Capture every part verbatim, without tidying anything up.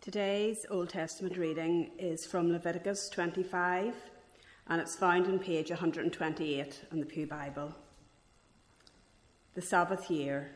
Today's Old Testament reading is from Leviticus twenty-five, and it's found on page one hundred twenty-eight in the Pew Bible. The Sabbath year.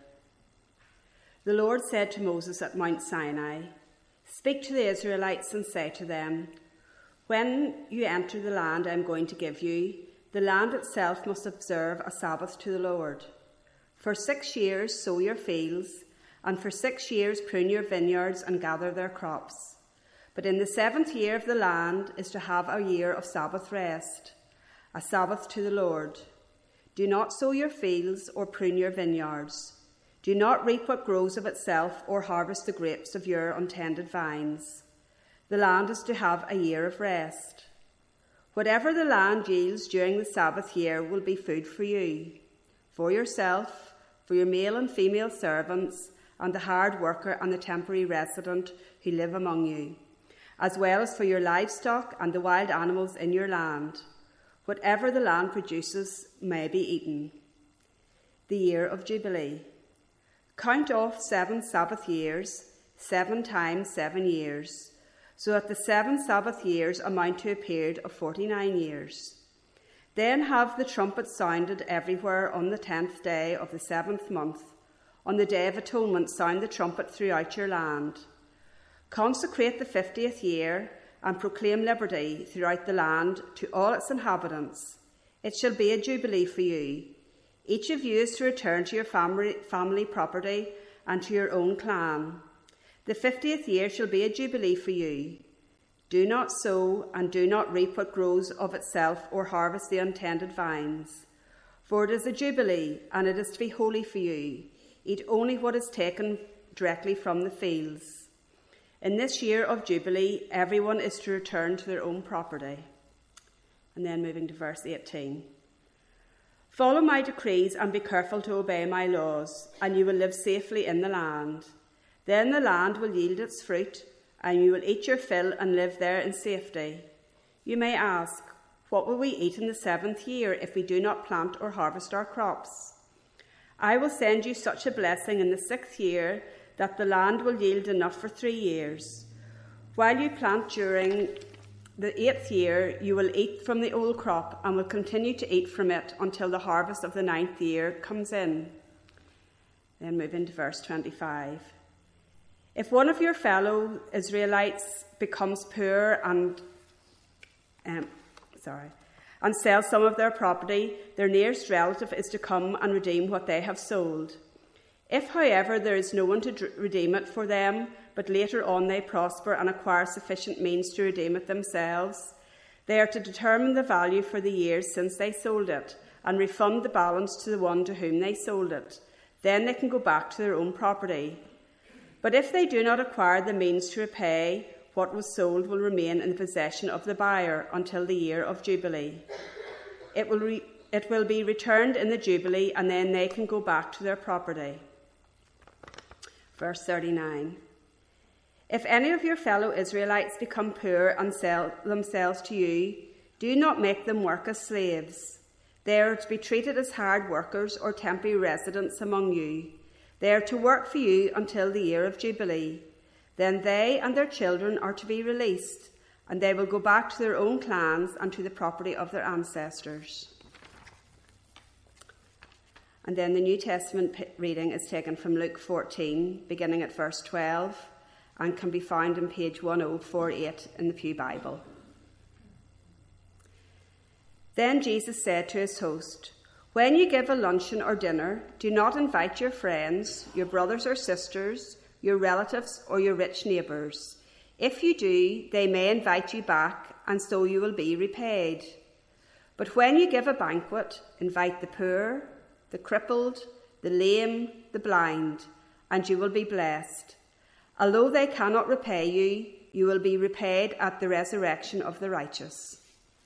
The Lord said to Moses at Mount Sinai, "Speak to the Israelites and say to them, when you enter the land I am going to give you, the land itself must observe a Sabbath to the Lord. For six years sow your fields, and for six years prune your vineyards and gather their crops. But in the seventh year of the land is to have a year of Sabbath rest, a Sabbath to the Lord. Do not sow your fields or prune your vineyards. Do not reap what grows of itself or harvest the grapes of your untended vines. The land is to have a year of rest. Whatever the land yields during the Sabbath year will be food for you, for yourself, for your male and female servants, and the hired worker and the temporary resident who live among you, as well as for your livestock and the wild animals in your land. Whatever the land produces may be eaten. The year of Jubilee. Count off seven Sabbath years, seven times seven years, so that the seven Sabbath years amount to a period of forty-nine years. Then have the trumpet sounded everywhere on the tenth day of the seventh month. On the Day of Atonement, sound the trumpet throughout your land. Consecrate the fiftieth year and proclaim liberty throughout the land to all its inhabitants. It shall be a jubilee for you. Each of you is to return to your family, family property and to your own clan. The fiftieth year shall be a jubilee for you. Do not sow and do not reap what grows of itself or harvest the untended vines. For it is a jubilee, and it is to be holy for you. Eat only what is taken directly from the fields. In this year of Jubilee, everyone is to return to their own property." And then moving to verse eighteen. "Follow my decrees and be careful to obey my laws, and you will live safely in the land. Then the land will yield its fruit, and you will eat your fill and live there in safety. You may ask, what will we eat in the seventh year if we do not plant or harvest our crops? I will send you such a blessing in the sixth year that the land will yield enough for three years. While you plant during the eighth year, you will eat from the old crop and will continue to eat from it until the harvest of the ninth year comes in." Then move into verse twenty-five. "If one of your fellow Israelites becomes poor and um, sorry. and sell some of their property, their nearest relative is to come and redeem what they have sold. If, however, there is no one to d- redeem it for them, but later on they prosper and acquire sufficient means to redeem it themselves, they are to determine the value for the years since they sold it and refund the balance to the one to whom they sold it. Then they can go back to their own property. But if they do not acquire the means to repay, what was sold will remain in the possession of the buyer until the year of Jubilee. It will, re- it will be returned in the Jubilee, and then they can go back to their property." Verse thirty-nine. "If any of your fellow Israelites become poor and sell themselves to you, do not make them work as slaves. They are to be treated as hired workers or temporary residents among you. They are to work for you until the year of Jubilee. Then they and their children are to be released, and they will go back to their own clans and to the property of their ancestors." And then the New Testament reading is taken from Luke fourteen, beginning at verse twelve, and can be found on page one oh four eight in the Pew Bible. "Then Jesus said to his host, 'When you give a luncheon or dinner, do not invite your friends, your brothers or sisters, your relatives or your rich neighbours. If you do, they may invite you back, and so you will be repaid. But when you give a banquet, invite the poor, the crippled, the lame, the blind, and you will be blessed. Although they cannot repay you, you will be repaid at the resurrection of the righteous.'"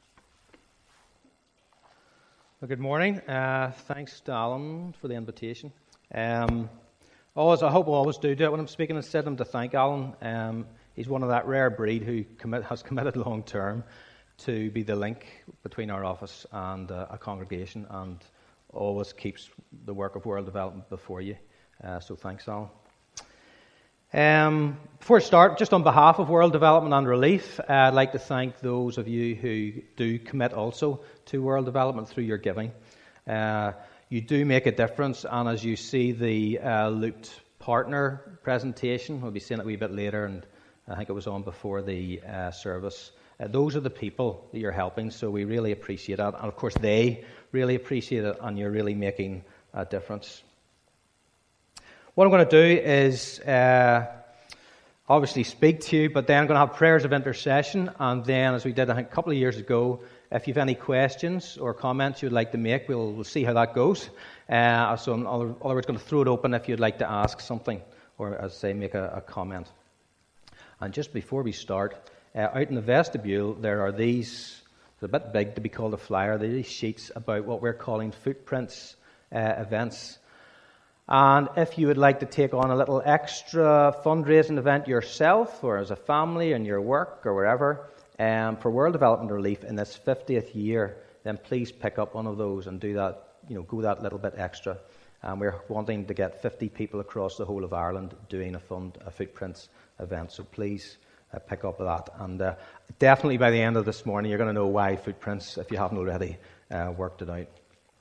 Well, good morning. Uh, thanks to Alan for the invitation. Um, Always, I hope I always do do it when I'm speaking. Instead, I'm to thank Alan. Um, he's one of that rare breed who commit, has committed long term to be the link between our office and uh, a congregation, and always keeps the work of world development before you. Uh, so thanks, Alan. Um, Before I start, just on behalf of World Development and Relief, uh, I'd like to thank those of you who do commit also to World Development through your giving. Uh, you do make a difference, and as you see the uh, Looped Partner presentation, we'll be seeing it a wee bit later, and I think it was on before the uh, service. Uh, those are the people that you're helping, so we really appreciate that. And of course, they really appreciate it, and you're really making a difference. What I'm going to do is uh, obviously speak to you, but then I'm going to have prayers of intercession, and then, as we did I think a couple of years ago, if you have any questions or comments you'd like to make, we'll, we'll see how that goes. Uh, so in other, other words, going to throw it open if you'd like to ask something, or as I say, make a, a comment. And just before we start, uh, out in the vestibule there are these, they're a bit big to be called a flyer, they're these sheets about what we're calling Footprints uh, events. And if you would like to take on a little extra fundraising event yourself, or as a family in your work or wherever, um, for World Development Relief in this fiftieth year, then please pick up one of those and do that, you know, go that little bit extra. And we're wanting to get fifty people across the whole of Ireland doing a, fund, a Footprints event, so please uh, pick up that. And uh, definitely by the end of this morning, you're going to know why Footprints, if you haven't already uh, worked it out.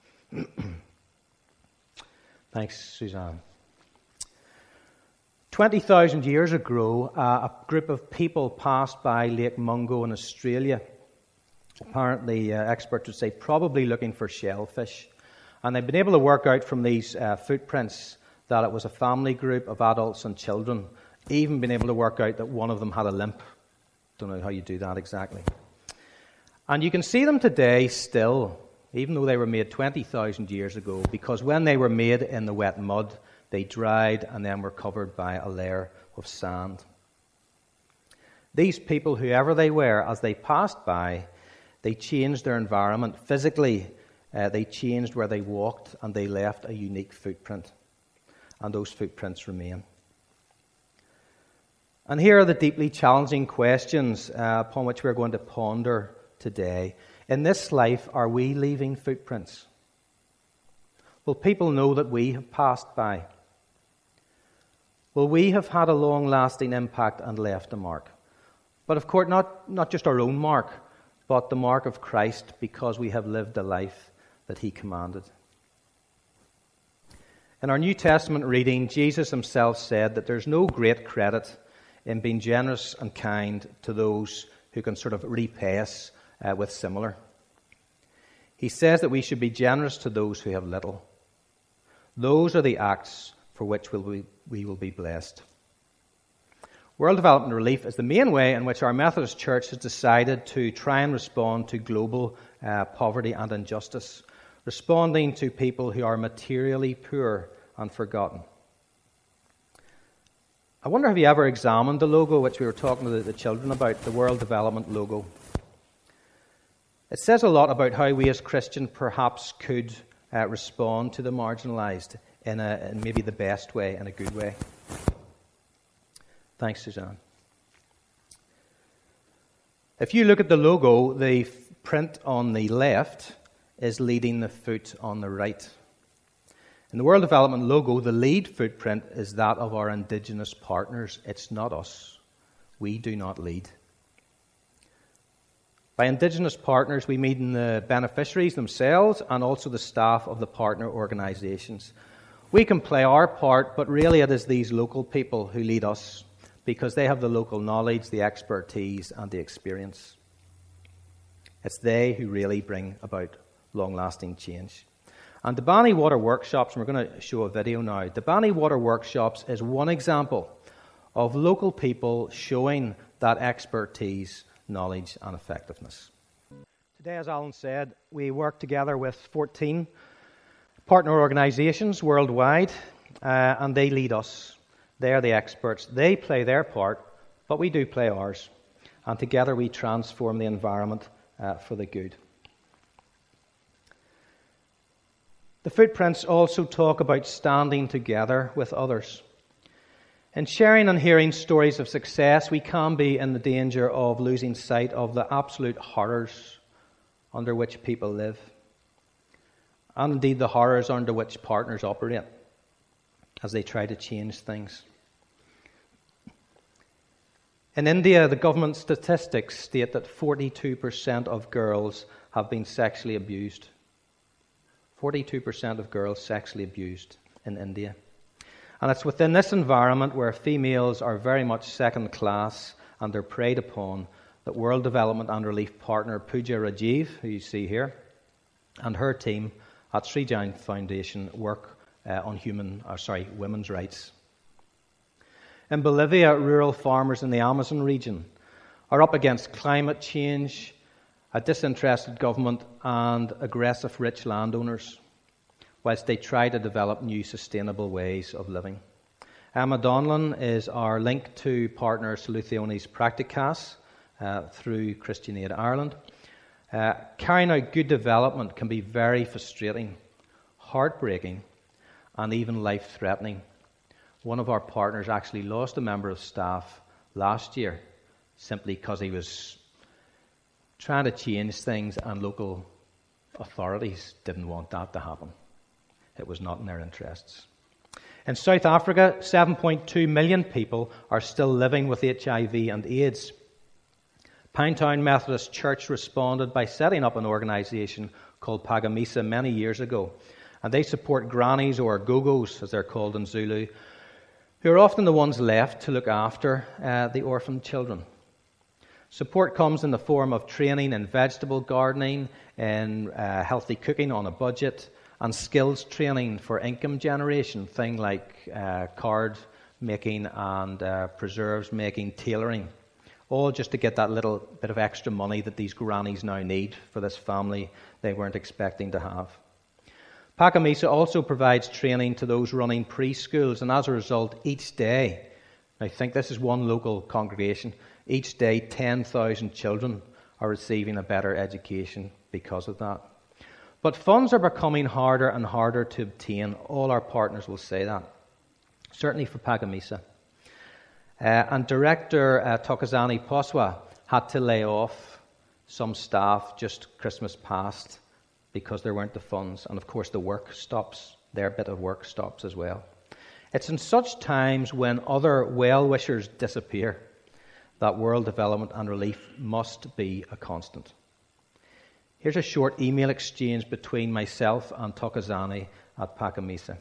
Thanks, Suzanne. twenty thousand years ago, uh, a group of people passed by Lake Mungo in Australia. Apparently, uh, experts would say probably looking for shellfish. And they've been able to work out from these uh, footprints that it was a family group of adults and children. Even been able to work out that one of them had a limp. Don't know how you do that exactly. And you can see them today still, even though they were made twenty thousand years ago, because when they were made in the wet mud, they dried and then were covered by a layer of sand. These people, whoever they were, as they passed by, they changed their environment. Physically, uh, they changed where they walked, and they left a unique footprint. And those footprints remain. And here are the deeply challenging questions uh, upon which we're going to ponder today. In this life, are we leaving footprints? Will people know that we have passed by? Will we have had a long-lasting impact and left a mark? But of course, not, not just our own mark, but the mark of Christ, because we have lived a life that he commanded. In our New Testament reading, Jesus himself said that there's no great credit in being generous and kind to those who can sort of repay us uh, with similar. He says that we should be generous to those who have little. Those are the acts for which we'll be, we will be blessed. World Development Relief is the main way in which our Methodist Church has decided to try and respond to global uh, poverty and injustice, responding to people who are materially poor and forgotten. I wonder, have you ever examined the logo, which we were talking to the, the children about, the World Development logo? It says a lot about how we as Christians perhaps could uh, respond to the marginalised in, a, in maybe the best way, in a good way. Thanks, Suzanne. If you look at the logo, the print on the left is leading the foot on the right. In the World Development logo, the lead footprint is that of our Indigenous partners. It's not us. We do not lead. By Indigenous partners, we mean the beneficiaries themselves and also the staff of the partner organisations. We can play our part, but really it is these local people who lead us, because they have the local knowledge, the expertise, and the experience. It's they who really bring about long-lasting change. And the Banny Water Workshops, and we're going to show a video now, the Banny Water Workshops is one example of local people showing that expertise, knowledge, and effectiveness. Today, as Alan said, we work together with fourteen partner organisations worldwide, uh, and they lead us. They are the experts. They play their part, but we do play ours. And together we transform the environment uh, for the good. The footprints also talk about standing together with others. In sharing and hearing stories of success, we can be in the danger of losing sight of the absolute horrors under which people live, and indeed the horrors under which partners operate as they try to change things. In India, the government statistics state that forty-two percent of girls have been sexually abused. forty-two percent of girls sexually abused in India. And it's within this environment where females are very much second class and they're preyed upon that World Development and Relief partner Pooja Rajiv, who you see here, and her team at Sri Jain Foundation work uh, on human, or sorry, women's rights. In Bolivia, rural farmers in the Amazon region are up against climate change, a disinterested government, and aggressive rich landowners, whilst they try to develop new sustainable ways of living. Emma Donlan is our link to partner Soluciones Practicas uh, through Christian Aid Ireland. Uh, carrying out good development can be very frustrating, heartbreaking, and even life-threatening. One of our partners actually lost a member of staff last year simply because he was trying to change things and local authorities didn't want that to happen. It was not in their interests. In South Africa, seven point two million people are still living with H I V and AIDS. Pinetown Methodist Church responded by setting up an organisation called Pagamisa many years ago, and they support grannies, or gogos as they're called in Zulu, who are often the ones left to look after uh, the orphaned children. Support comes in the form of training in vegetable gardening, in uh, healthy cooking on a budget, and skills training for income generation, things like uh, card making and uh, preserves making, tailoring, all just to get that little bit of extra money that these grannies now need for this family they weren't expecting to have. Pagamisa also provides training to those running preschools, and as a result, each day, I think this is one local congregation, each day ten thousand children are receiving a better education because of that. But funds are becoming harder and harder to obtain. All our partners will say that, certainly for Pagamisa. Uh, and Director uh, Thokozani Poswa had to lay off some staff just Christmas past because there weren't the funds. And of course the work stops, their bit of work stops as well. It's in such times when other well-wishers disappear that World Development and Relief must be a constant. Here's a short email exchange between myself and Thokozani at Pagamisa.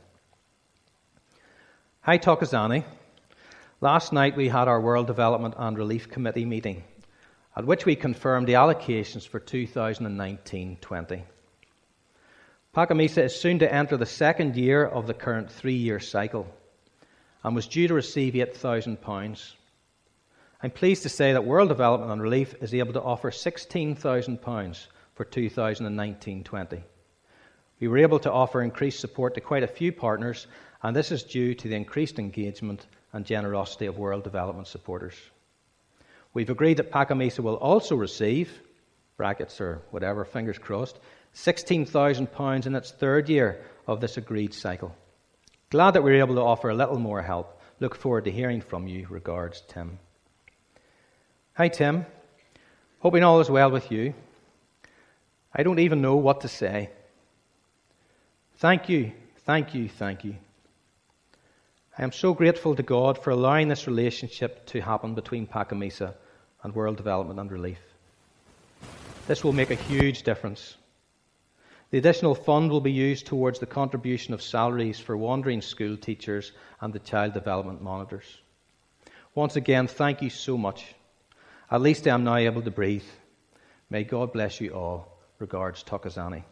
Hi Thokozani. Last night we had our World Development and Relief Committee meeting, at which we confirmed the allocations for two thousand nineteen twenty. Pagamisa is soon to enter the second year of the current three-year cycle and was due to receive eight thousand pounds. I'm pleased to say that World Development and Relief is able to offer sixteen thousand pounds for two thousand nineteen twenty. We were able to offer increased support to quite a few partners, and this is due to the increased engagement and generosity of World Development supporters. We've agreed that Pagamisa will also receive, brackets or whatever, fingers crossed, sixteen thousand pounds in its third year of this agreed cycle. Glad that we were able to offer a little more help. Look forward to hearing from you. Regards, Tim. Hi, Tim. Hoping all is well with you. I don't even know what to say. Thank you, thank you, thank you. I am so grateful to God for allowing this relationship to happen between Pagamisa and World Development and Relief. This will make a huge difference. The additional fund will be used towards the contribution of salaries for wandering school teachers and the child development monitors. Once again, thank you so much. At least I am now able to breathe. May God bless you all. Regards, Thokozani.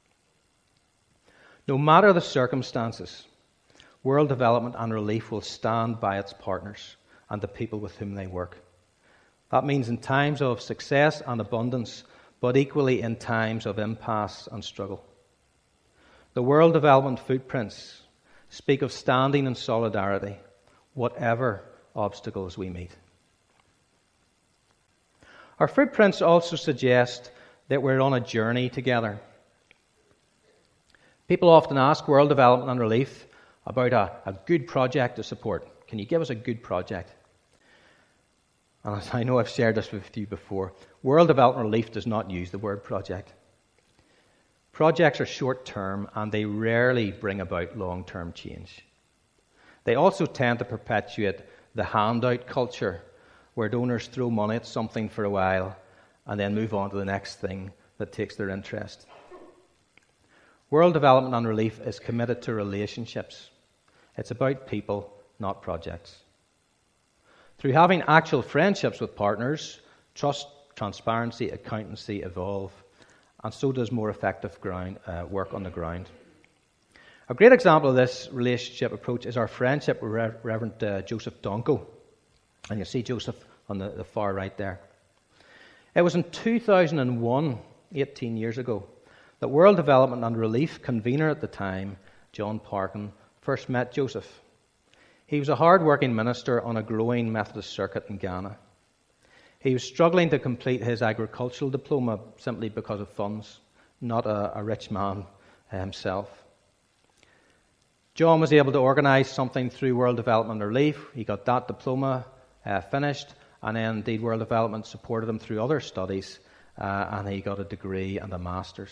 No matter the circumstances, World Development and Relief will stand by its partners and the people with whom they work. That means in times of success and abundance, but equally in times of impasse and struggle. The World Development footprints speak of standing in solidarity, whatever obstacles we meet. Our footprints also suggest that we're on a journey together. People often ask World Development and Relief about a, a good project to support. Can you give us a good project? And as I know I've shared this with you before, World Development and Relief does not use the word project. Projects are short-term and they rarely bring about long-term change. They also tend to perpetuate the handout culture where donors throw money at something for a while and then move on to the next thing that takes their interest. World Development and Relief is committed to relationships. It's about people, not projects. Through having actual friendships with partners, trust, transparency, accountancy evolve, and so does more effective ground, uh, work on the ground. A great example of this relationship approach is our friendship with Rev- Reverend uh, Joseph Donko. And you see Joseph on the, the far right there. It was in two thousand one, eighteen years ago, that World Development and Relief convener at the time, John Parkin, first met Joseph. He was a hard-working minister on a growing Methodist circuit in Ghana. He was struggling to complete his agricultural diploma simply because of funds, not a, a rich man himself. John was able to organise something through World Development and Relief. He got that diploma uh, finished, and then indeed World Development supported him through other studies, uh, and he got a degree and a master's.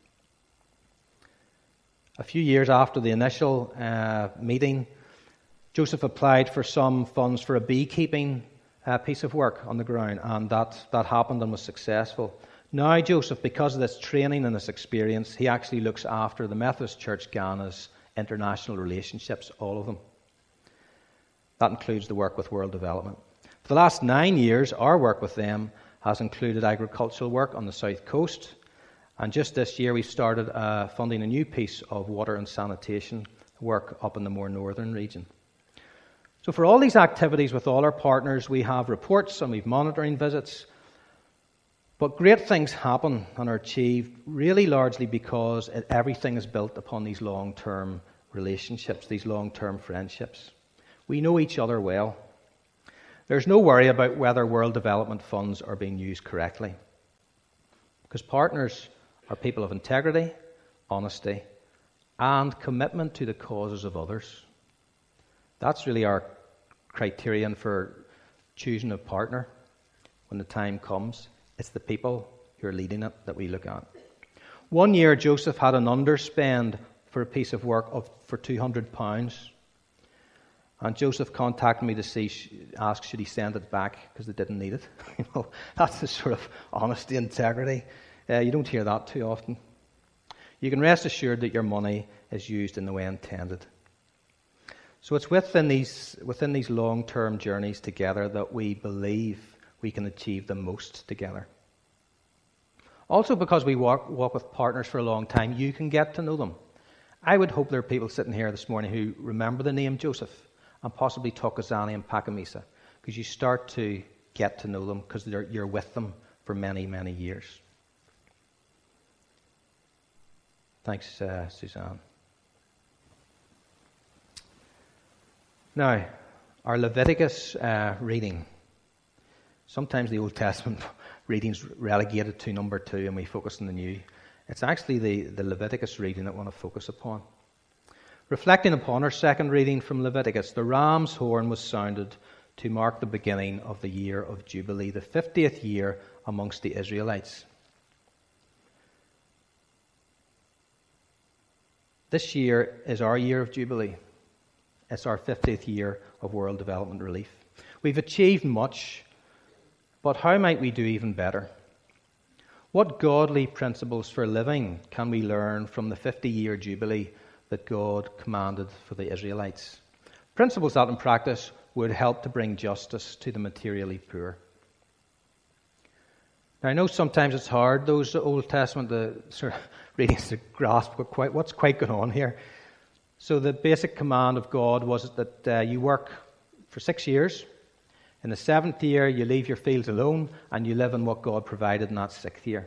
A few years after the initial uh, meeting, Joseph applied for some funds for a beekeeping uh, piece of work on the ground, and that, that happened and was successful. Now Joseph, because of this training and this experience, he actually looks after the Methodist Church Ghana's international relationships, all of them. That includes the work with World Development. For the last nine years, our work with them has included agricultural work on the south coast, and just this year we started uh, funding a new piece of water and sanitation work up in the more northern region. So for all these activities with all our partners, we have reports and we have monitoring visits. But great things happen and are achieved really largely because it, everything is built upon these long-term relationships, these long-term friendships. We know each other well. There's no worry about whether world development funds are being used correctly, because partners are people of integrity, honesty, and commitment to the causes of others. That's really our criterion for choosing a partner when the time comes. It's the people who are leading it that we look at. One year, Joseph had an underspend for a piece of work of for two hundred pounds. And Joseph contacted me to see, ask should he send it back because they didn't need it. You know, that's the sort of honesty and integrity. Uh, you don't hear that too often. You can rest assured that your money is used in the way intended. So it's within these within these long-term journeys together that we believe we can achieve the most together. Also, because we walk, walk with partners for a long time, you can get to know them. I would hope there are people sitting here this morning who remember the name Joseph and possibly Tokozani and Pakamisa, because you start to get to know them because you're with them for many, many years. Thanks, uh, Suzanne. Now, our Leviticus uh, reading. Sometimes the Old Testament reading's relegated to number two and we focus on the new. It's actually the, the Leviticus reading that I want to focus upon. Reflecting upon our second reading from Leviticus, the ram's horn was sounded to mark the beginning of the year of Jubilee, the fiftieth year amongst the Israelites. This year is our year of Jubilee. It's our fiftieth year of World Development Relief. We've achieved much, but how might we do even better? What godly principles for living can we learn from the fifty-year Jubilee that God commanded for the Israelites? Principles that in practice would help to bring justice to the materially poor. Now, I know sometimes it's hard, those Old Testament the sort of readings to grasp what quite, what's quite going on here. So the basic command of God was that uh, you work for six years. In the seventh year, you leave your fields alone and you live in what God provided in that sixth year.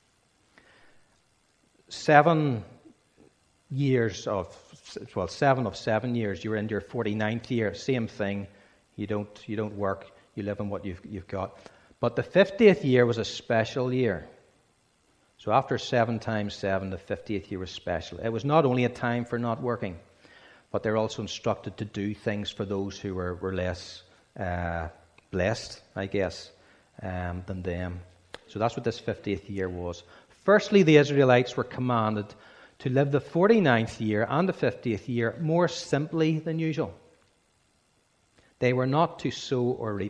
Seven years of, well, seven of seven years, you're in your forty-ninth year. Same thing. You don't, you don't work. You live in what you've, you've got. But the fiftieth year was a special year. So after seven times seven, the fiftieth year was special. It was not only a time for not working, but they're also instructed to do things for those who were, were less uh, blessed, I guess, um, than them. So that's what this fiftieth year was. Firstly, the Israelites were commanded to live the forty-ninth year and the fiftieth year more simply than usual. They were not to sow or reap.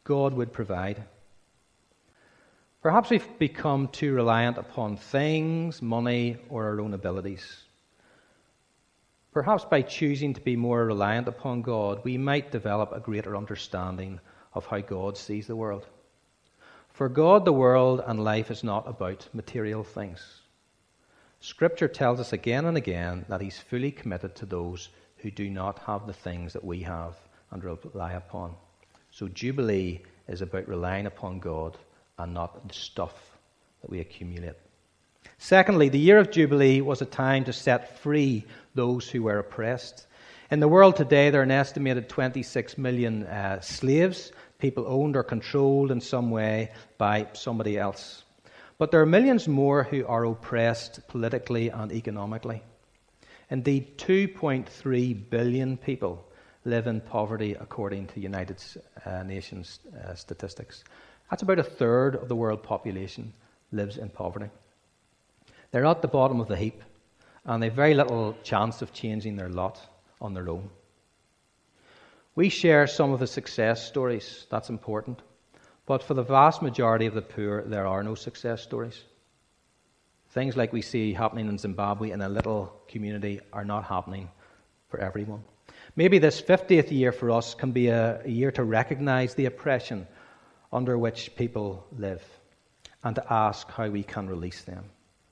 God would provide. Perhaps we've become too reliant upon things, money, or our own abilities. Perhaps by choosing to be more reliant upon God, we might develop a greater understanding of how God sees the world. For God, the world and life is not about material things. Scripture tells us again and again that he's fully committed to those who do not have the things that we have and rely upon. So Jubilee is about relying upon God and not the stuff that we accumulate. Secondly, the year of Jubilee was a time to set free those who were oppressed. In the world today, there are an estimated twenty-six million uh, slaves, people owned or controlled in some way by somebody else. But there are millions more who are oppressed politically and economically. Indeed, two point three billion people live in poverty according to United uh, Nations uh, statistics. That's about a third of the world population lives in poverty. They're at the bottom of the heap, and they've very little chance of changing their lot on their own. We share some of the success stories, that's important, but for the vast majority of the poor, there are no success stories. Things like we see happening in Zimbabwe in a little community are not happening for everyone. Maybe this fiftieth year for us can be a, a year to recognize the oppression under which people live and to ask how we can release them.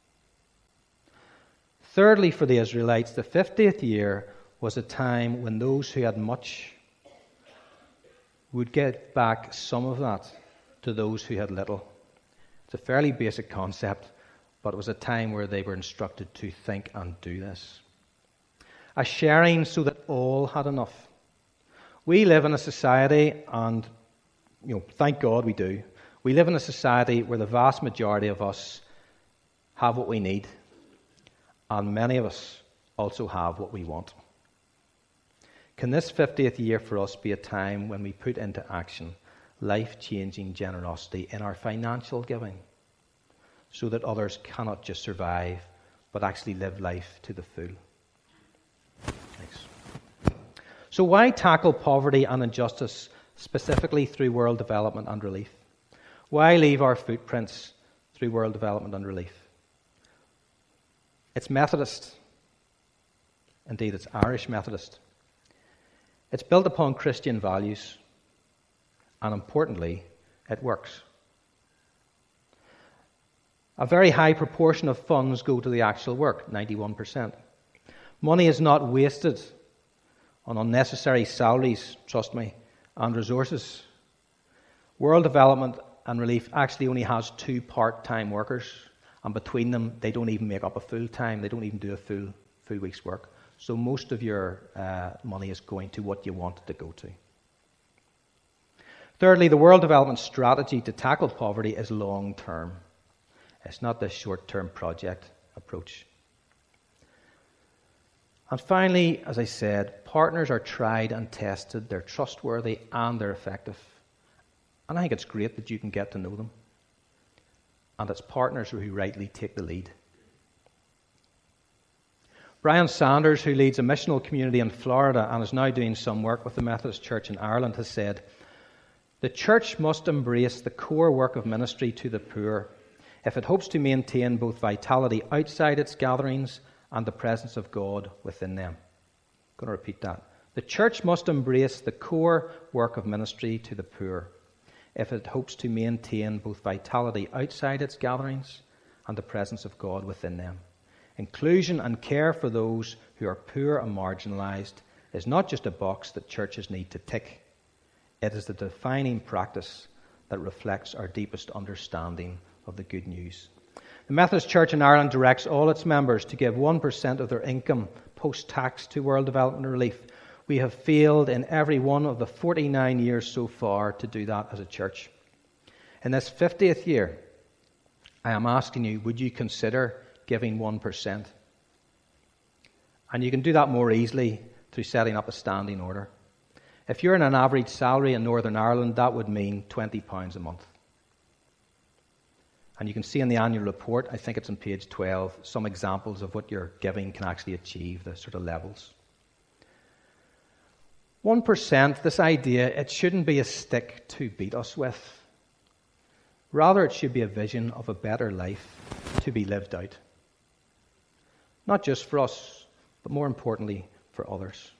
Thirdly, for the Israelites, the fiftieth year was a time when those who had much would get back some of that to those who had little. It's a fairly basic concept, but it was a time where they were instructed to think and do this. A sharing so that all had enough. We live in a society, and you know, thank God we do, we live in a society where the vast majority of us have what we need, and many of us also have what we want. Can this fiftieth year for us be a time when we put into action life-changing generosity in our financial giving so that others cannot just survive but actually live life to the full? Thanks. So why tackle poverty and injustice specifically through world development and relief? Why leave our footprints through world development and relief? It's Methodist. Indeed, it's Irish Methodist. It's built upon Christian values, and importantly, it works. A very high proportion of funds go to the actual work, ninety-one percent. Money is not wasted on unnecessary salaries, trust me, and resources. World development and relief actually only has two part-time workers, and between them, they don't even make up a full-time, they don't even do a full, full week's work. So most of your uh, money is going to what you want it to go to. Thirdly, the World Development Strategy to tackle poverty is long-term. It's not this short-term project approach. And finally, as I said, partners are tried and tested, they're trustworthy and they're effective. And I think it's great that you can get to know them. And it's partners who rightly take the lead. Brian Sanders, who leads a missional community in Florida and is now doing some work with the Methodist Church in Ireland, has said, "The church must embrace the core work of ministry to the poor if it hopes to maintain both vitality outside its gatherings and the presence of God within them." I'm going to repeat that. The church must embrace the core work of ministry to the poor if it hopes to maintain both vitality outside its gatherings and the presence of God within them. Inclusion and care for those who are poor and marginalised is not just a box that churches need to tick. It is the defining practice that reflects our deepest understanding of the good news. The Methodist Church in Ireland directs all its members to give one percent of their income post-tax to world development and relief. We have failed in every one of the forty-nine years so far to do that as a church. In this fiftieth year, I am asking you, would you consider giving one percent? And you can do that more easily through setting up a standing order. If you're in an average salary in Northern Ireland, that would mean twenty pounds a month. And you can see in the annual report, I think it's on page twelve, some examples of what your giving can actually achieve, the sort of levels. one percent, this idea, it shouldn't be a stick to beat us with. Rather, it should be a vision of a better life to be lived out. Not just for us, but more importantly, for others.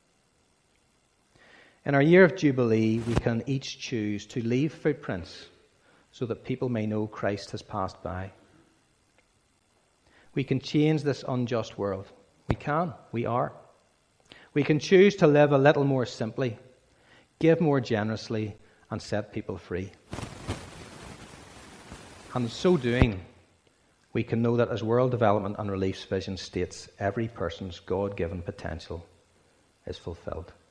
In our year of Jubilee, we can each choose to leave footprints so that people may know Christ has passed by. We can change this unjust world. We can. We are. We can choose to live a little more simply, give more generously, and set people free. And in so doing, we can know that as World Development and Relief's vision states, every person's God-given potential is fulfilled.